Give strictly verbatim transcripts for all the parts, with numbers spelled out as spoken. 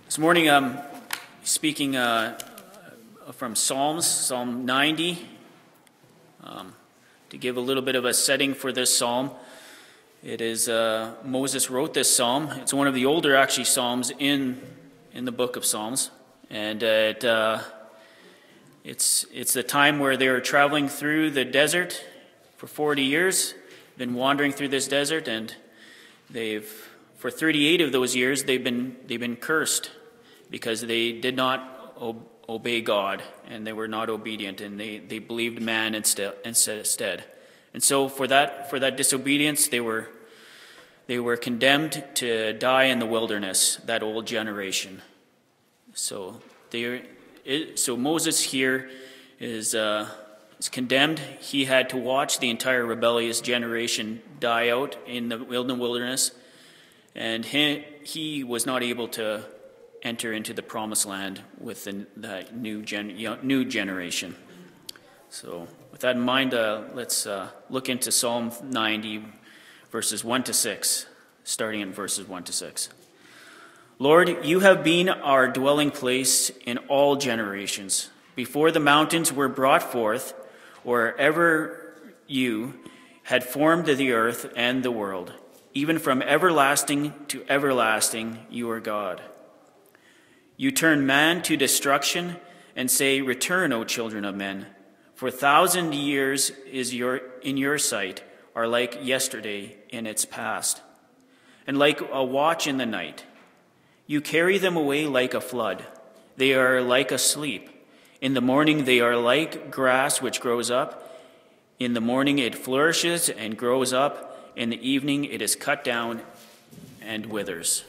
This morning I'm speaking uh, from Psalms, Psalm ninety. Um, to give a little bit of a setting for this psalm, it is uh, Moses wrote this psalm. It's one of the older, actually, psalms in in the book of Psalms, and uh, it uh, it's it's the time where they were traveling through the desert for forty years, been wandering through this desert, and they've for thirty-eight of those years they've been they've been cursed because they did not ob- obey God, and they were not obedient, and they, they believed man instead instead. And so for that for that disobedience, they were they were condemned to die in the wilderness, that old generation. So they so Moses here is uh, is condemned. He had to watch the entire rebellious generation die out in the wilderness, and he, he was not able to enter into the promised land with the, the new gen, new generation. So with that in mind, uh, let's uh, look into Psalm ninety, verses one to six, starting in verses one to six. Lord, you have been our dwelling place in all generations. Before the mountains were brought forth, or ever you had formed the earth and the world, even from everlasting to everlasting, you are God. You turn man to destruction and say, "Return, O children of men. For a thousand years is your in your sight are like yesterday in its past, and like a watch in the night. You carry them away like a flood. They are like asleep. In the morning they are like grass which grows up. In the morning it flourishes and grows up. In the evening it is cut down and withers."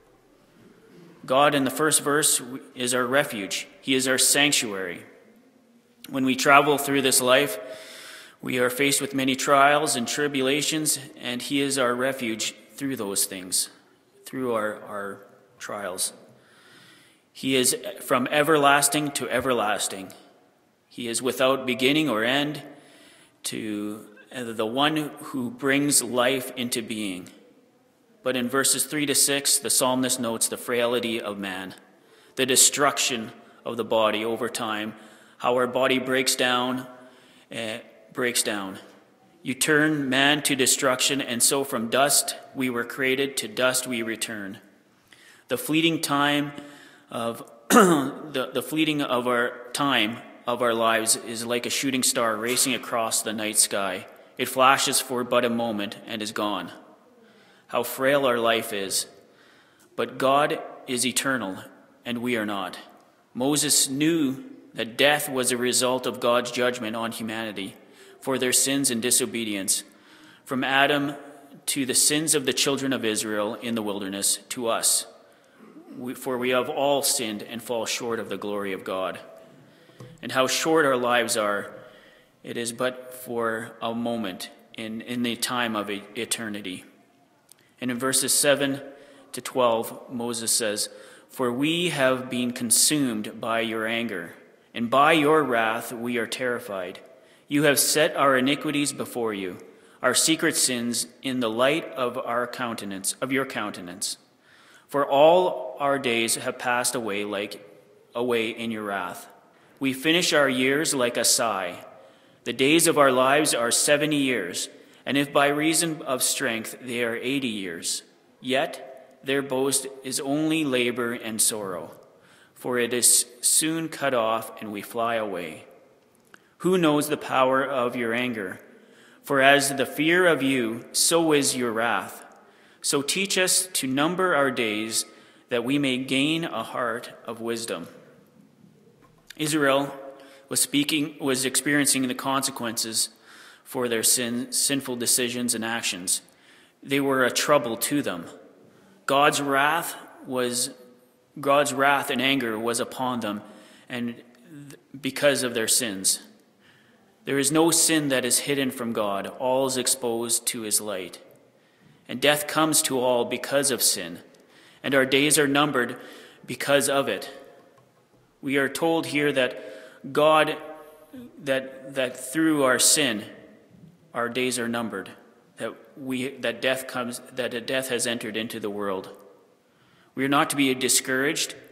God, in the first verse, is our refuge. He is our sanctuary. When we travel through this life, we are faced with many trials and tribulations, and He is our refuge through those things, through our, our trials. He is from everlasting to everlasting. He is without beginning or end, to the one who brings life into being. But in verses three to six, the psalmist notes the frailty of man, the destruction of the body over time, how our body breaks down, uh, breaks down. You turn man to destruction, and so from dust we were created, to dust we return. The fleeting time of the, the fleeting of our time of our lives is like a shooting star racing across the night sky. It flashes for but a moment and is gone. How frail our life is. But God is eternal, and we are not. Moses knew that death was a result of God's judgment on humanity for their sins and disobedience, from Adam to the sins of the children of Israel in the wilderness to us. We, for we have all sinned and fall short of the glory of God. And how short our lives are. It is but for a moment in, in the time of eternity. And in verses seven to twelve, Moses says, "For we have been consumed by your anger, and by your wrath we are terrified. You have set our iniquities before you, our secret sins in the light of our countenance, of your countenance. For all our days have passed away like away in your wrath. We finish our years like a sigh. The days of our lives are seventy years. And if by reason of strength they are eighty years, yet their boast is only labor and sorrow, for it is soon cut off and we fly away. Who knows the power of your anger? For as the fear of you, so is your wrath. So teach us to number our days, that we may gain a heart of wisdom." Israel was speaking, was experiencing the consequences for their sin, sinful decisions and actions. They were a trouble to them. God's wrath was God's wrath and anger was upon them, and because of their sins. There is no sin that is hidden from God. All is exposed to his light. And death comes to all because of sin, and our days are numbered because of it. We are told here that God, that that through our sin, our days are numbered, that we that death comes that a death has entered into the world. We are not to be discouraged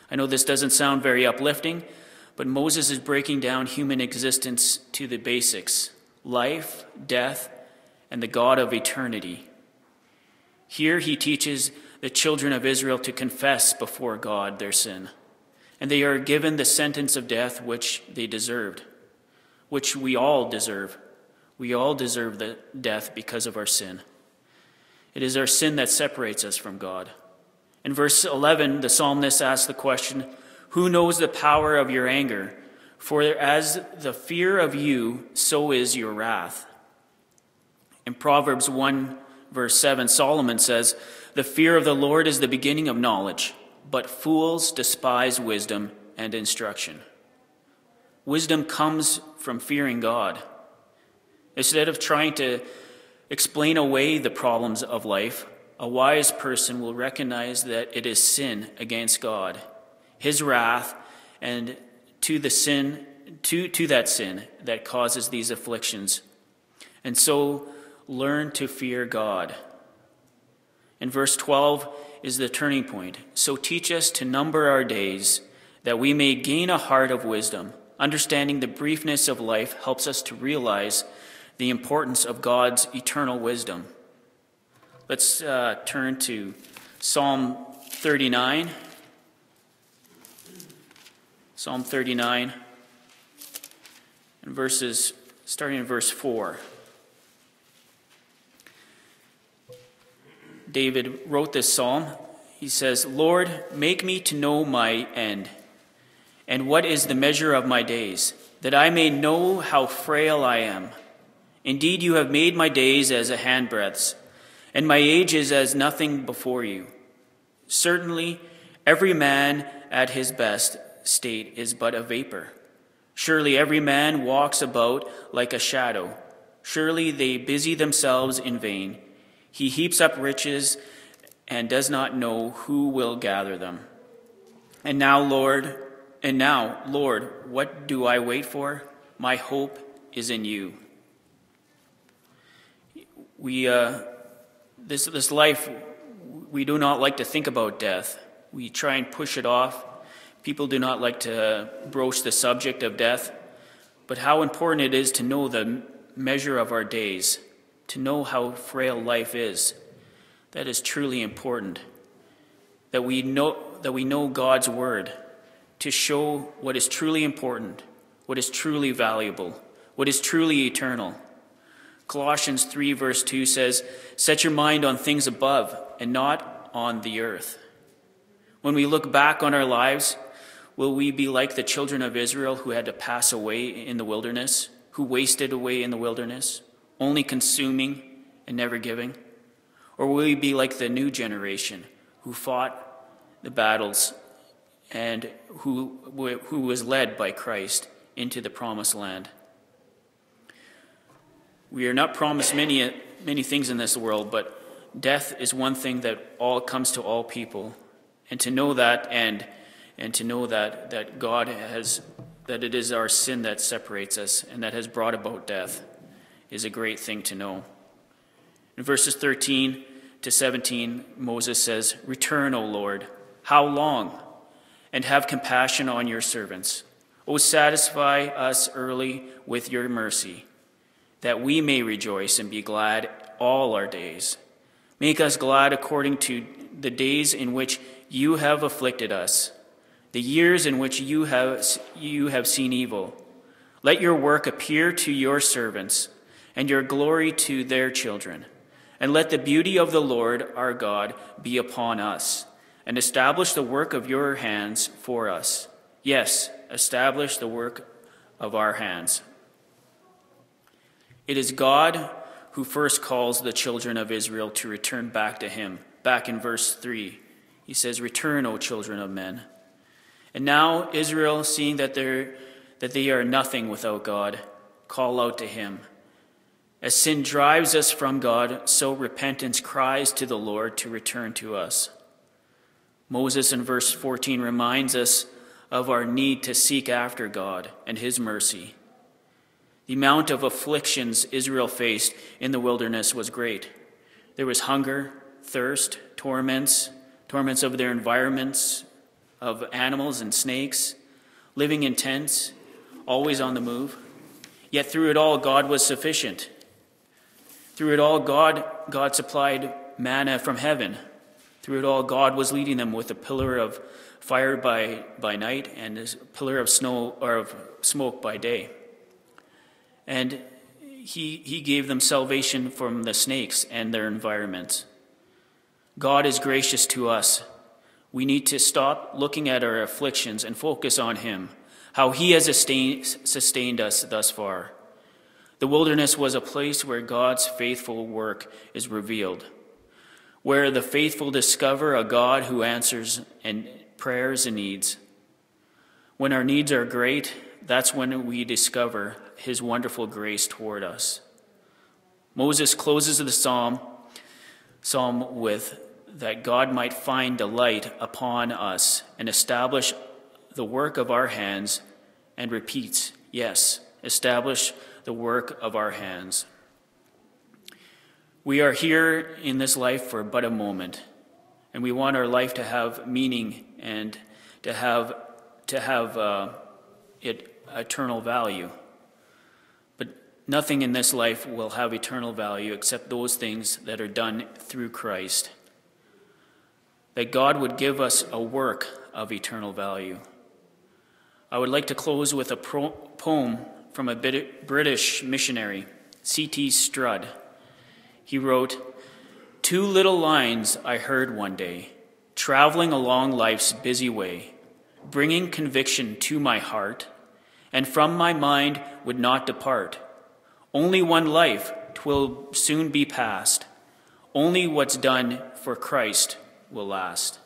I know this doesn't sound very uplifting, but Moses is breaking down human existence to the basics: life, death, and the God of eternity. Here he teaches the children of Israel to confess before God their sin, and they are given the sentence of death which they deserved, which we all deserve. We all deserve the death because of our sin. It is our sin that separates us from God. In verse eleven, the psalmist asks the question, "Who knows the power of your anger? For as the fear of you, so is your wrath." In Proverbs one, verse seven, Solomon says, "The fear of the Lord is the beginning of knowledge, but fools despise wisdom and instruction." Wisdom comes from fearing God. Instead of trying to explain away the problems of life, a wise person will recognize that it is sin against God, his wrath, and to the sin, to, to that sin that causes these afflictions. And so learn to fear God. In verse twelve is the turning point. "So teach us to number our days, that we may gain a heart of wisdom." Understanding the briefness of life helps us to realize the importance of God's eternal wisdom. Let's uh, turn to Psalm thirty-nine. Psalm thirty-nine, and verses, starting in verse four. David wrote this psalm. He says, "Lord, make me to know my end, and what is the measure of my days, that I may know how frail I am. Indeed, you have made my days as a handbreadth, and my age is as nothing before you. Certainly, every man at his best state is but a vapor. Surely every man walks about like a shadow. Surely they busy themselves in vain. He heaps up riches and does not know who will gather them. And now, Lord, and now, Lord, what do I wait for? My hope is in you." We, uh, this, this life, we do not like to think about death. We try and push it off. People do not like to broach the subject of death. But how important it is to know the measure of our days, to know how frail life is. That is truly important. That we know, that we know God's word to show what is truly important, what is truly valuable, what is truly eternal. Colossians three verse two says, "Set your mind on things above and not on the earth." When we look back on our lives, will we be like the children of Israel who had to pass away in the wilderness, who wasted away in the wilderness, only consuming and never giving? Or will we be like the new generation who fought the battles and who, who was led by Christ into the promised land? We are not promised many, many things in this world, but death is one thing that all comes to all people. And to know that and and to know that, that God has, that it is our sin that separates us and that has brought about death is a great thing to know. In verses thirteen to seventeen, Moses says, "Return, O Lord, how long? And have compassion on your servants. O satisfy us early with your mercy, that we may rejoice and be glad all our days. Make us glad according to the days in which you have afflicted us, the years in which you have, you have seen evil. Let your work appear to your servants, and your glory to their children. And let the beauty of the Lord our God be upon us, and establish the work of your hands for us. Yes, establish the work of our hands." It is God who first calls the children of Israel to return back to him. Back in verse three, he says, "Return, O children of men." And now Israel, seeing that, they're, that they are nothing without God, call out to him. As sin drives us from God, so repentance cries to the Lord to return to us. Moses in verse fourteen reminds us of our need to seek after God and his mercy. The amount of afflictions Israel faced in the wilderness was great. There was hunger, thirst, torments, torments of their environments, of animals and snakes, living in tents, always on the move. Yet through it all, God was sufficient. Through it all, God, God supplied manna from heaven. Through it all, God was leading them with a pillar of fire by, by night and a pillar of snow or of smoke by day. And he, he gave them salvation from the snakes and their environment. God is gracious to us. We need to stop looking at our afflictions and focus on him, how he has sustained, sustained us thus far. The wilderness was a place where God's faithful work is revealed, where the faithful discover a God who answers and prayers and needs. When our needs are great, that's when we discover his wonderful grace toward us. Moses closes the psalm, psalm with that God might find delight upon us and establish the work of our hands, and repeats, yes, establish the work of our hands. We are here in this life for but a moment, and we want our life to have meaning and to have to have uh, it eternal value. But nothing in this life will have eternal value except those things that are done through Christ. That God would give us a work of eternal value. I would like to close with a pro- poem from a British missionary, C T Strudd. He wrote, "Two little lines I heard one day, traveling along life's busy way, bringing conviction to my heart, and from my mind would not depart. Only one life, 'twill soon be past. Only what's done for Christ will last."